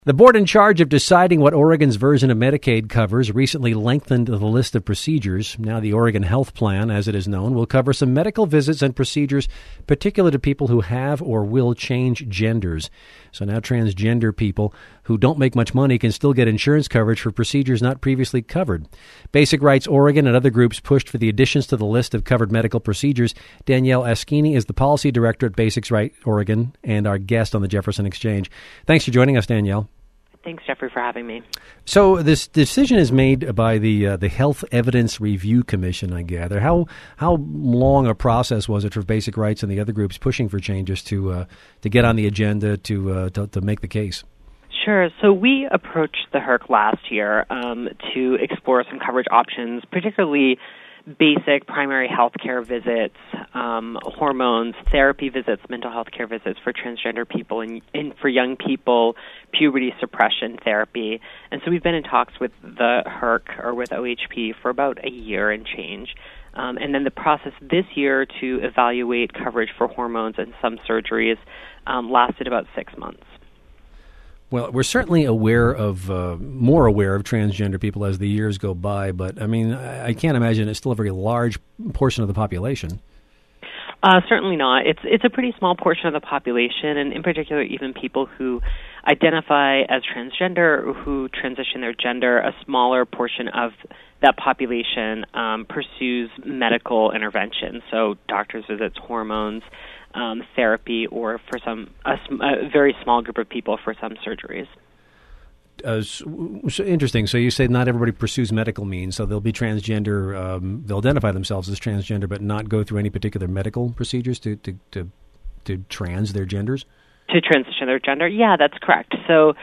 The board in charge of deciding what Oregon's version of Medicaid covers recently lengthened the list of procedures. Now the Oregon Health Plan, as it is known, will cover some medical visits and procedures particular to people who have or will change genders. So now transgender people who don't make much money can still get insurance coverage for procedures not previously covered. Basic Rights Oregon and other groups pushed for the additions to the list of covered medical procedures. Danielle Askini is the policy director at Basic Rights Oregon and our guest on the Jefferson Exchange. Thanks for joining us, Danielle. Thanks, Jeffrey, for having me. So this decision is made by the Health Evidence Review Commission, I gather. How long a process was it for Basic Rights and the other groups pushing for changes to get on the agenda to make the case? Sure. So we approached the HRC last year to explore some coverage options, particularly basic primary health care visits, hormones, therapy visits, mental health care visits for transgender people, and for young people, puberty suppression therapy. And so we've been in talks with the HRC or with OHP for about a year and change. And then the process this year to evaluate coverage for hormones and some surgeries lasted about 6 months. Well, we're certainly more aware of transgender people as the years go by, but I mean, I can't imagine it's still a very large portion of the population. Certainly not. It's a pretty small portion of the population, and in particular, even people who identify as transgender or who transition their gender, a smaller portion of that population pursues medical intervention, so doctor's visits, hormones, therapy, or for a very small group of people for some surgeries. So interesting. So you say not everybody pursues medical means. So they'll be transgender. They'll identify themselves as transgender, but not go through any particular medical procedures to trans their genders. To transition their gender? Yeah, that's correct. So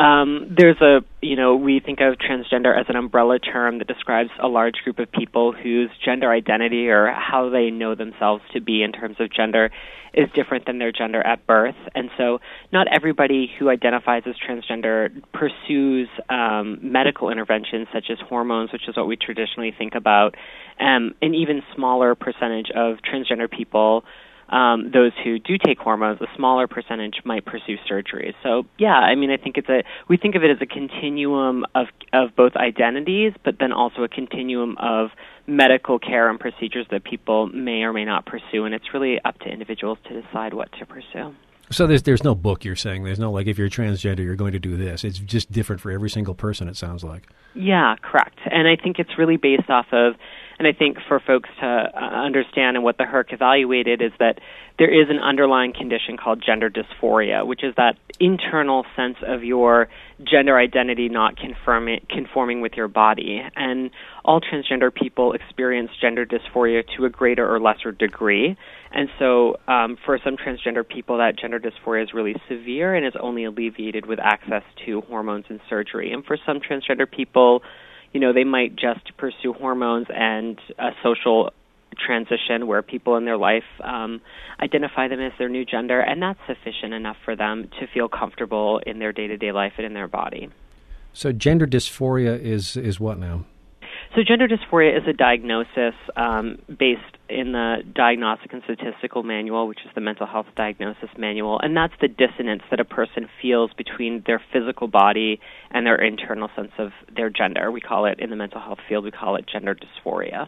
we think of transgender as an umbrella term that describes a large group of people whose gender identity or how they know themselves to be in terms of gender is different than their gender at birth. And so not everybody who identifies as transgender pursues medical interventions such as hormones, which is what we traditionally think about. An even smaller percentage of transgender people, those who do take hormones, a smaller percentage might pursue surgery. So, yeah, I mean, I think we think of it as a continuum of both identities, but then also a continuum of medical care and procedures that people may or may not pursue, and it's really up to individuals to decide what to pursue. So there's no book, you're saying? There's no, like, if you're transgender, you're going to do this. It's just different for every single person, it sounds like. Yeah, correct. And I think it's really based off of, and I think for folks to understand and what the HRC evaluated is that there is an underlying condition called gender dysphoria, which is that internal sense of your gender identity not conforming with your body. And all transgender people experience gender dysphoria to a greater or lesser degree. And so for some transgender people, that gender dysphoria is really severe and is only alleviated with access to hormones and surgery. And for some transgender people, they might just pursue hormones and a social transition where people in their life identify them as their new gender, and that's sufficient enough for them to feel comfortable in their day-to-day life and in their body. So gender dysphoria is what now? So gender dysphoria is a diagnosis based in the Diagnostic and Statistical Manual, which is the Mental Health Diagnosis Manual, and that's the dissonance that a person feels between their physical body and their internal sense of their gender. We call it, in the mental health field, we call it gender dysphoria.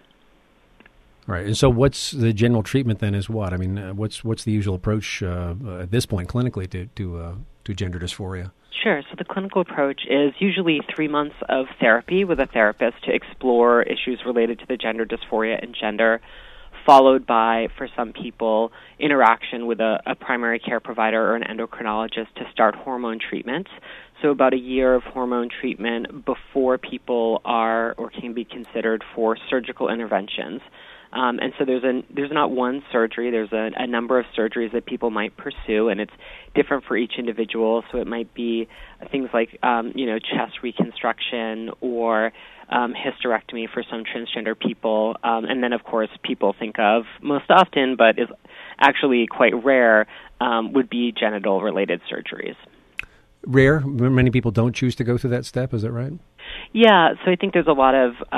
Right. And so what's the general treatment then is what? I mean, what's the usual approach at this point clinically to gender dysphoria? Sure. So the clinical approach is usually 3 months of therapy with a therapist to explore issues related to the gender dysphoria and gender, followed by, for some people, interaction with a primary care provider or an endocrinologist to start hormone treatment. So about a year of hormone treatment before people are or can be considered for surgical interventions. And so there's not one surgery. There's a number of surgeries that people might pursue, and it's different for each individual. So it might be things like, chest reconstruction or hysterectomy for some transgender people. And then, of course, people think of most often, but is actually quite rare, would be genital-related surgeries. Rare? Many people don't choose to go through that step, is that right? Yeah, so I think there's a lot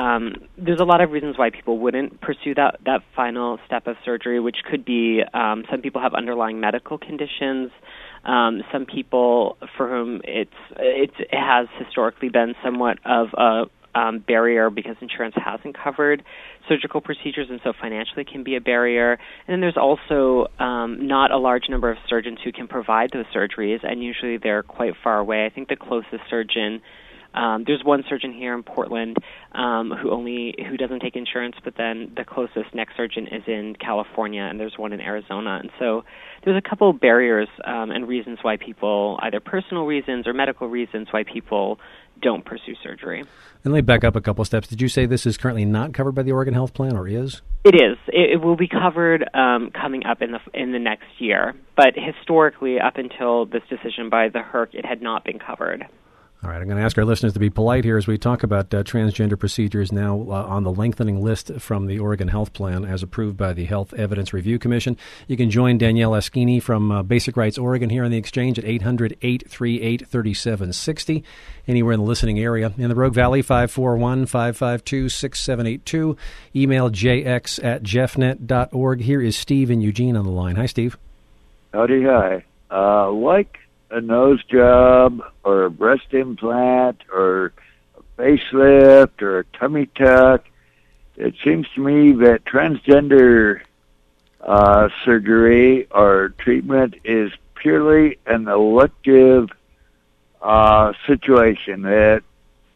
of reasons why people wouldn't pursue that final step of surgery, which could be some people have underlying medical conditions. Some people for whom it has historically been somewhat of a barrier because insurance hasn't covered surgical procedures, and so financially can be a barrier. And then there's also not a large number of surgeons who can provide those surgeries, and usually they're quite far away. I think the closest surgeon, there's one surgeon here in Portland who doesn't take insurance, but then the closest next surgeon is in California, and there's one in Arizona. And so there's a couple of barriers and reasons why people, either personal reasons or medical reasons, why people don't pursue surgery. And let me back up a couple steps. Did you say this is currently not covered by the Oregon Health Plan, or is? It is. It will be covered coming up in the next year. But historically, up until this decision by the HRC, it had not been covered. All right, I'm going to ask our listeners to be polite here as we talk about transgender procedures now on the lengthening list from the Oregon Health Plan as approved by the Health Evidence Review Commission. You can join Danielle Eschini from Basic Rights Oregon here on the Exchange at 800-838-3760, anywhere in the listening area. In the Rogue Valley, 541-552-6782. Email jx@jeffnet.org. Here is Steve in Eugene on the line. Hi, Steve. Howdy, hi. Like a nose job or a breast implant or a facelift or a tummy tuck, it seems to me that transgender surgery or treatment is purely an elective situation that,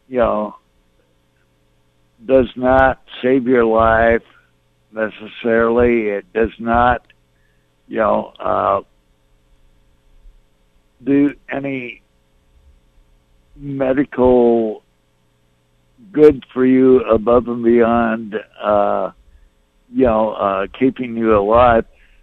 does not save your life necessarily. It does not, do any medical good for you above and beyond, keeping you alive.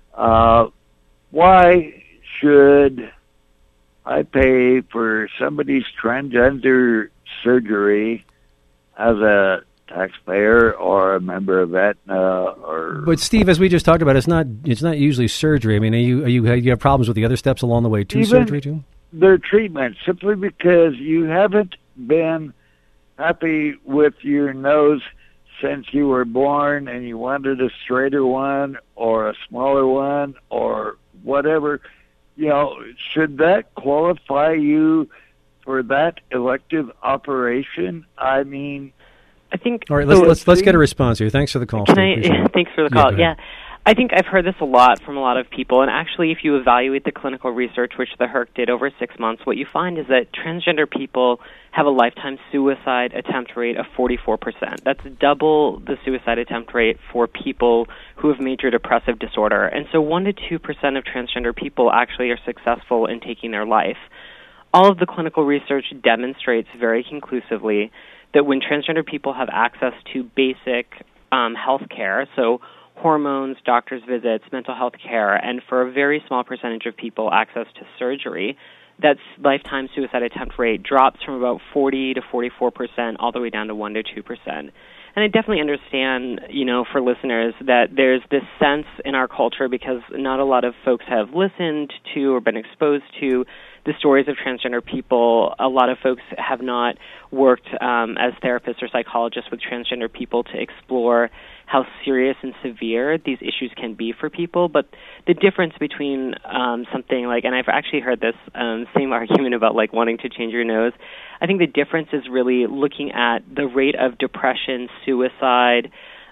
Why should I pay for somebody's transgender surgery as a taxpayer or a member of Aetna? But Steve, as we just talked about, it's not usually surgery. I mean, you have problems with the other steps along the way to surgery too? Their treatment, simply because you haven't been happy with your nose since you were born and you wanted a straighter one or a smaller one or whatever, should that qualify you for that elective operation? I mean, I think. All right, let's get a response here. Thanks for the call. Thanks for the call. Yeah, I think I've heard this a lot from a lot of people, and actually, if you evaluate the clinical research, which the HRC did over 6 months, what you find is that transgender people have a lifetime suicide attempt rate of 44%. That's double the suicide attempt rate for people who have major depressive disorder, and so 1 to 2% of transgender people actually are successful in taking their life. All of the clinical research demonstrates very conclusively that when transgender people have access to basic health care, so hormones, doctor's visits, mental health care, and for a very small percentage of people access to surgery, that lifetime suicide attempt rate drops from about 40 to 44% all the way down to 1 to 2%. And I definitely understand, for listeners that there's this sense in our culture, because not a lot of folks have listened to or been exposed to the stories of transgender people. A lot of folks have not worked as therapists or psychologists with transgender people to explore how serious and severe these issues can be for people. But the difference between something like, and I've actually heard this same argument about like wanting to change your nose, I think the difference is really looking at the rate of depression, suicide,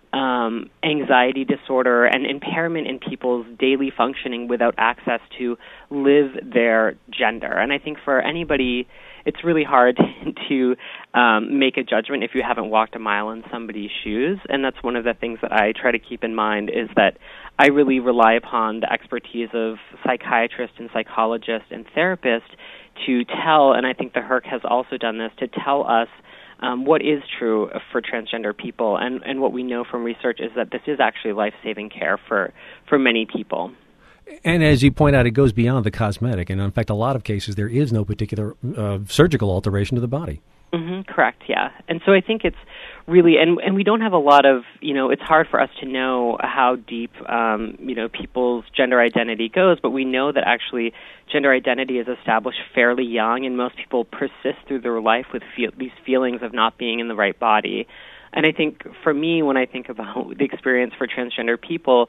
anxiety disorder, and impairment in people's daily functioning without access to live their gender. And I think for anybody, it's really hard to make a judgment if you haven't walked a mile in somebody's shoes. And that's one of the things that I try to keep in mind, is that I really rely upon the expertise of psychiatrists and psychologists and therapists to tell, and I think the HRC has also done this, to tell us what is true for transgender people, and what we know from research is that this is actually life-saving care for many people. And as you point out, it goes beyond the cosmetic, and in fact, a lot of cases, there is no particular surgical alteration to the body. Mm-hmm, correct, yeah. And so I think it's really, and we don't have a lot of, it's hard for us to know how deep, people's gender identity goes, but we know that actually gender identity is established fairly young, and most people persist through their life with these feelings of not being in the right body. And I think for me, when I think about the experience for transgender people,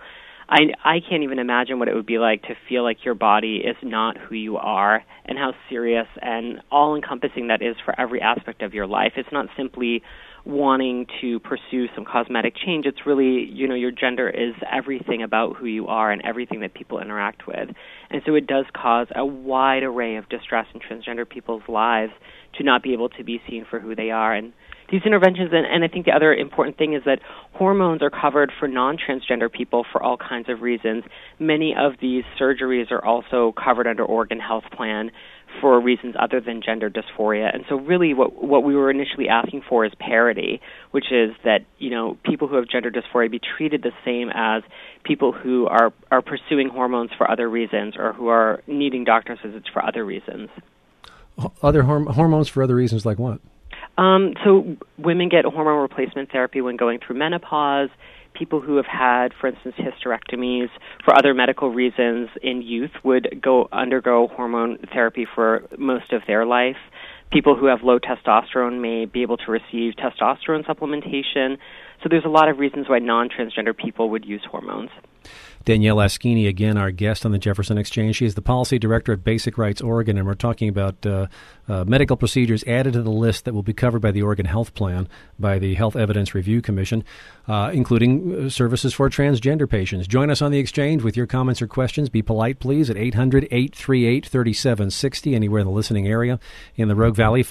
I can't even imagine what it would be like to feel like your body is not who you are, and how serious and all-encompassing that is for every aspect of your life. It's not simply wanting to pursue some cosmetic change. It's really, your gender is everything about who you are and everything that people interact with. And so it does cause a wide array of distress in transgender people's lives to not be able to be seen for who they are. And these interventions, and I think the other important thing is that hormones are covered for non-transgender people for all kinds of reasons. Many of these surgeries are also covered under Oregon Health Plan for reasons other than gender dysphoria. And so really what we were initially asking for is parity, which is that, people who have gender dysphoria be treated the same as people who are pursuing hormones for other reasons or who are needing doctor's visits for other reasons. Other hormones for other reasons like what? So women get hormone replacement therapy when going through menopause. People who have had, for instance, hysterectomies for other medical reasons in youth would undergo hormone therapy for most of their life. People who have low testosterone may be able to receive testosterone supplementation. So there's a lot of reasons why non-transgender people would use hormones. Danielle Aschini, again, our guest on the Jefferson Exchange. She is the policy director at Basic Rights Oregon, and we're talking about medical procedures added to the list that will be covered by the Oregon Health Plan by the Health Evidence Review Commission, including services for transgender patients. Join us on the Exchange with your comments or questions. Be polite, please, at 800-838-3760, anywhere in the listening area. In the Rogue Valley,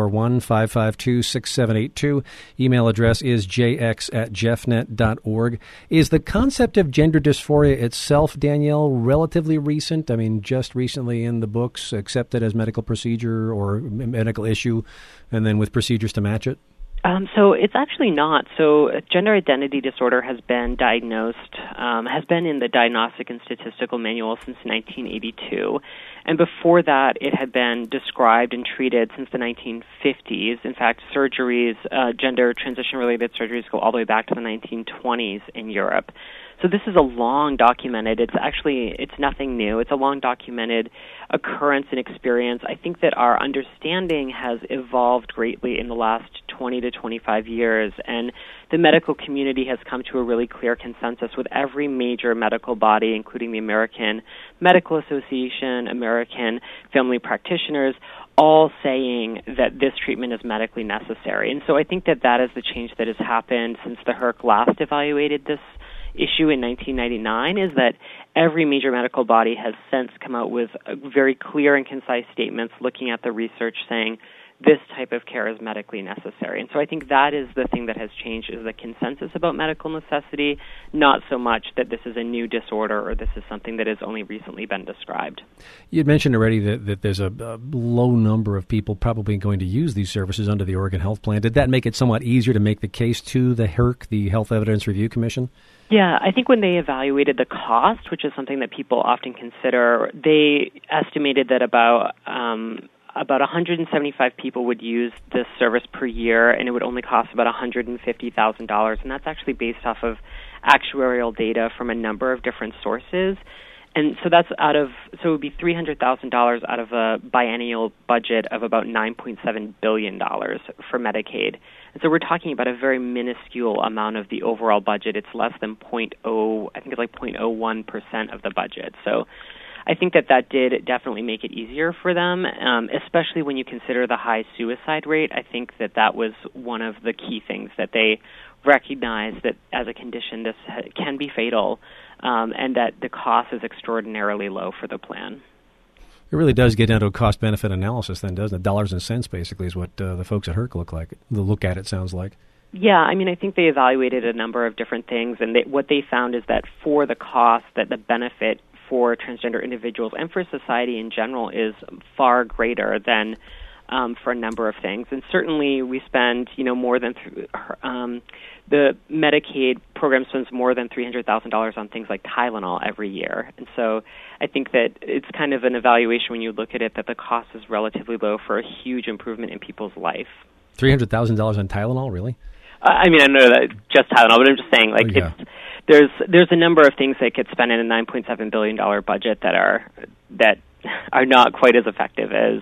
541-552-6782. Email address is jx@jeffnet.org. Is the concept of gender dysphoria itself, Danielle, relatively recent? I mean, just recently in the books, accepted as medical procedure or medical issue, and then with procedures to match it? So it's actually not. So gender identity disorder has been diagnosed, has been in the Diagnostic and Statistical Manual since 1982. And before that, it had been described and treated since the 1950s. In fact, surgeries, gender transition-related surgeries go all the way back to the 1920s in Europe. So this is a long documented, it's nothing new. It's a long documented occurrence and experience. I think that our understanding has evolved greatly in the last 20 to 25 years, and the medical community has come to a really clear consensus with every major medical body, including the American Medical Association, American Family Practitioners, all saying that this treatment is medically necessary. And so I think that is the change that has happened since the HRC last evaluated this issue in 1999, is that every major medical body has since come out with very clear and concise statements looking at the research saying this type of care is medically necessary. And so I think that is the thing that has changed, is the consensus about medical necessity, not so much that this is a new disorder or this is something that has only recently been described. You had mentioned already that there's a low number of people probably going to use these services under the Oregon Health Plan. Did that make it somewhat easier to make the case to the HRC, the Health Evidence Review Commission? Yeah, I think when they evaluated the cost, which is something that people often consider, they estimated that about 175 people would use this service per year, and it would only cost about $150,000, and that's actually based off of actuarial data from a number of different sources. And so it would be $300,000 out of a biennial budget of about $9.7 billion for Medicaid. And so we're talking about a very minuscule amount of the overall budget. It's less than 0.01% of the budget. So I think that did definitely make it easier for them, especially when you consider the high suicide rate. I think that was one of the key things that they recognized, that as a condition this can be fatal, and that the cost is extraordinarily low for the plan. It really does get down to a cost-benefit analysis then, doesn't it? Dollars and cents, basically, is what the folks at HRC look at, it sounds like. Yeah, I mean, I think they evaluated a number of different things, and what they found is that for the cost, that the benefit for transgender individuals and for society in general is far greater than for a number of things. And certainly we spend, more than the Medicaid program spends more than $300,000 on things like Tylenol every year. And so I think that it's kind of an evaluation when you look at it that the cost is relatively low for a huge improvement in people's life. $300,000 on Tylenol, really? I mean, I know that just Tylenol, but I'm just saying, there's a number of things that get spent in a $9.7 billion budget that are not quite as effective as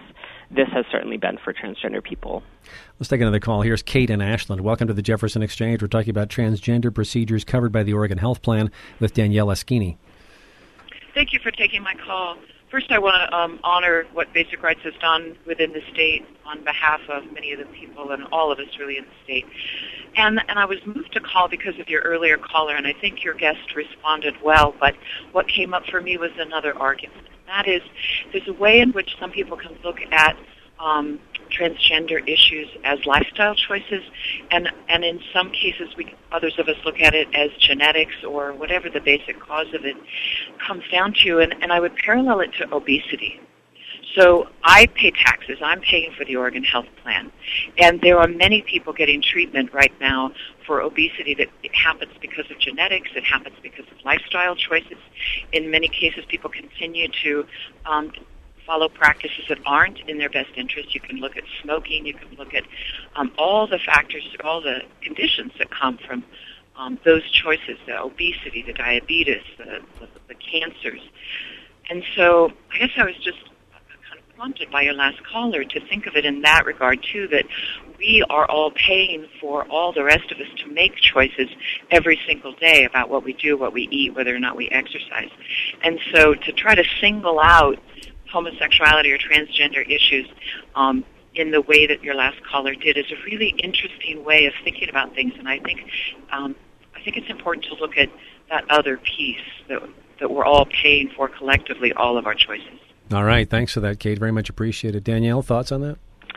this has certainly been for transgender people. Let's take another call. Here's Kate in Ashland. Welcome to the Jefferson Exchange. We're talking about transgender procedures covered by the Oregon Health Plan with Danielle Eschini. Thank you for taking my call. First, I want to honor what Basic Rights has done within the state on behalf of many of the people and all of us really in the state. And I was moved to call because of your earlier caller, and I think your guest responded well, but what came up for me was another argument. That is, there's a way in which some people can look at transgender issues as lifestyle choices, and in some cases others of us look at it as genetics or whatever the basic cause of it comes down to, and I would parallel it to obesity. So I pay taxes. I'm paying for the Oregon Health Plan, and there are many people getting treatment right now for obesity that it happens because of genetics, it happens because of lifestyle choices. In many cases, people continue to follow practices that aren't in their best interest. You can look at smoking. You can look at all the factors, all the conditions that come from those choices, the obesity, the diabetes, the cancers. And so I guess I was just kind of prompted by your last caller to think of it in that regard, too, that we are all paying for all the rest of us to make choices every single day about what we do, what we eat, whether or not we exercise. And so to try to single out homosexuality or transgender issues in the way that your last caller did is a really interesting way of thinking about things, and I think it's important to look at that other piece that we're all paying for collectively, all of our choices. All right, thanks for that, Kate. Very much appreciated. Danielle, thoughts on that?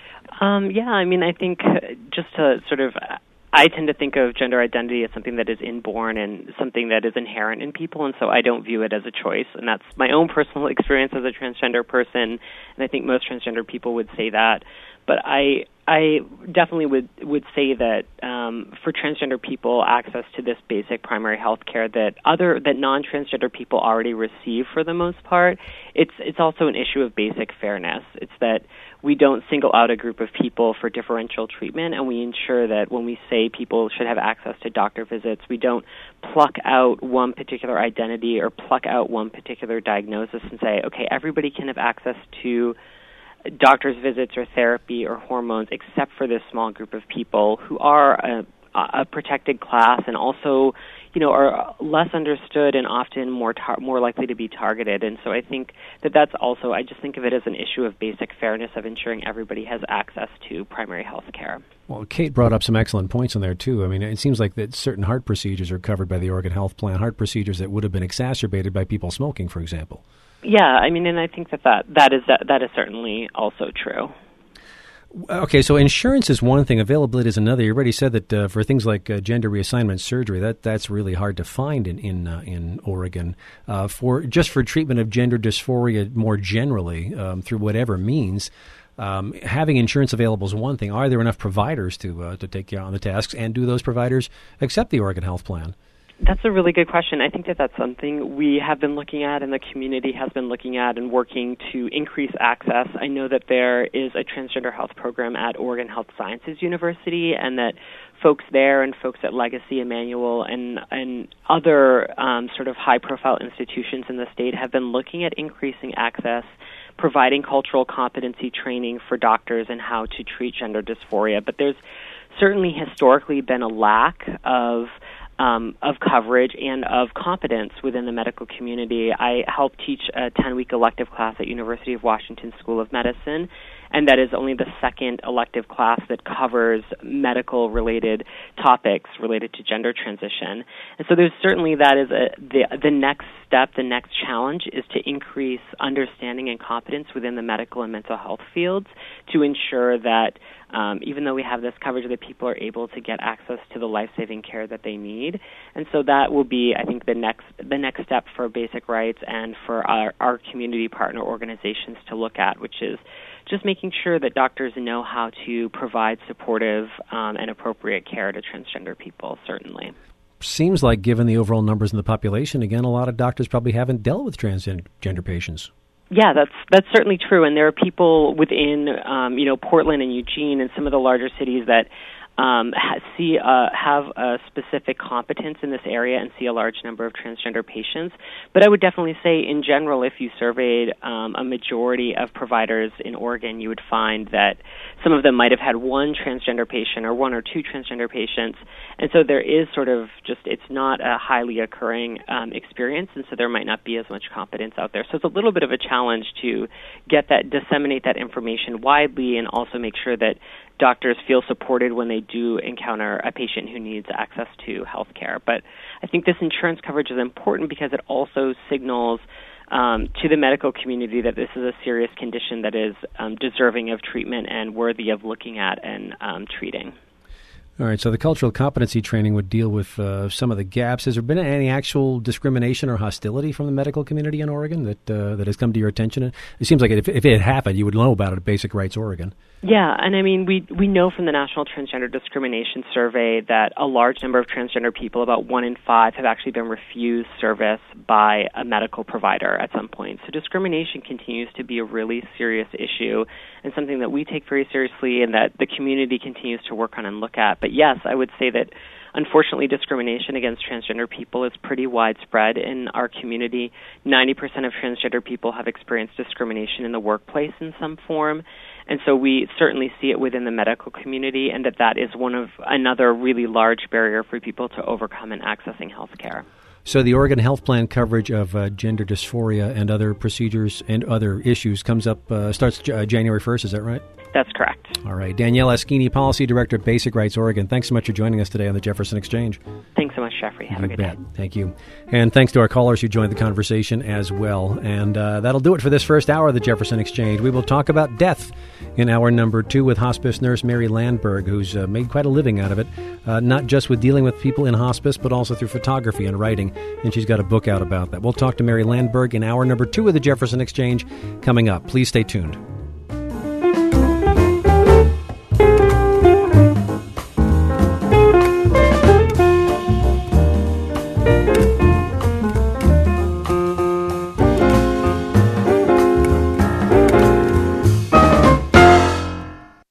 I think just to sort of, I tend to think of gender identity as something that is inborn and something that is inherent in people, and so I don't view it as a choice. And that's my own personal experience as a transgender person, and I think most transgender people would say that. But I definitely would say that for transgender people, access to this basic primary health care that non-transgender people already receive for the most part, it's also an issue of basic fairness. It's that we don't single out a group of people for differential treatment, and we ensure that when we say people should have access to doctor visits, we don't pluck out one particular identity or pluck out one particular diagnosis and say, okay, everybody can have access to doctor's visits or therapy or hormones except for this small group of people who are a protected class and also, are less understood and often more likely to be targeted. And so I think that's also, I just think of it as an issue of basic fairness of ensuring everybody has access to primary health care. Well, Kate brought up some excellent points in there, too. I mean, it seems like that certain heart procedures are covered by the Oregon Health Plan, heart procedures that would have been exacerbated by people smoking, for example. Yeah, and I think that is certainly also true. Okay, so insurance is one thing, availability is another. You already said that for things like gender reassignment surgery, that's really hard to find in Oregon. For treatment of gender dysphoria more generally, through whatever means, having insurance available is one thing. Are there enough providers to take you on the tasks, and do those providers accept the Oregon Health Plan? That's a really good question. I think that's something we have been looking at and the community has been looking at and working to increase access. I know that there is a transgender health program at Oregon Health Sciences University, and that folks there and folks at Legacy, Emmanuel, and other sort of high-profile institutions in the state have been looking at increasing access, providing cultural competency training for doctors in how to treat gender dysphoria. But there's certainly historically been a lack of coverage and of competence within the medical community. I help teach a 10-week elective class at University of Washington School of Medicine, and that is only the second elective class that covers medical-related topics related to gender transition. And so there's certainly that is the next step, the next challenge is to increase understanding and competence within the medical and mental health fields to ensure that even though we have this coverage, that people are able to get access to the life-saving care that they need. And so that will be, I think, the next step for Basic Rights and for our community partner organizations to look at, which is just making sure that doctors know how to provide supportive and appropriate care to transgender people, certainly. Seems like, given the overall numbers in the population, again, a lot of doctors probably haven't dealt with transgender patients. Yeah, that's certainly true, and there are people within Portland and Eugene and some of the larger cities that have a specific competence in this area and see a large number of transgender patients. But I would definitely say, in general, if you surveyed a majority of providers in Oregon, you would find that some of them might have had one transgender patient or one or two transgender patients. And so there is sort of it's not a highly occurring experience, and so there might not be as much competence out there. So it's a little bit of a challenge to disseminate that information widely, and also make sure that doctors feel supported when they do encounter a patient who needs access to health care. But I think this insurance coverage is important because it also signals to the medical community that this is a serious condition that is deserving of treatment and worthy of looking at and treating. All right, so the cultural competency training would deal with some of the gaps. Has there been any actual discrimination or hostility from the medical community in Oregon that has come to your attention? It seems like if it had happened, you would know about it at Basic Rights Oregon. Yeah, and I mean, we know from the National Transgender Discrimination Survey that a large number of transgender people, about 1 in 5, have actually been refused service by a medical provider at some point. So discrimination continues to be a really serious issue and something that we take very seriously and that the community continues to work on and look at. But yes, I would say that unfortunately discrimination against transgender people is pretty widespread in our community. 90% of transgender people have experienced discrimination in the workplace in some form. And so we certainly see it within the medical community, and that is another really large barrier for people to overcome in accessing health care. So the Oregon Health Plan coverage of gender dysphoria and other procedures and other issues starts January 1st, is that right? That's correct. All right. Danielle Aschini, Policy Director at Basic Rights Oregon. Thanks so much for joining us today on the Jefferson Exchange. Thanks so much, Jeffrey. Have a good day. Thank you. And thanks to our callers who joined the conversation as well. And that'll do it for this first hour of the Jefferson Exchange. We will talk about death in hour number 2 with hospice nurse Mary Landberg, who's made quite a living out of it, not just with dealing with people in hospice, but also through photography and writing. And she's got a book out about that. We'll talk to Mary Landberg in hour number 2 of the Jefferson Exchange coming up. Please stay tuned.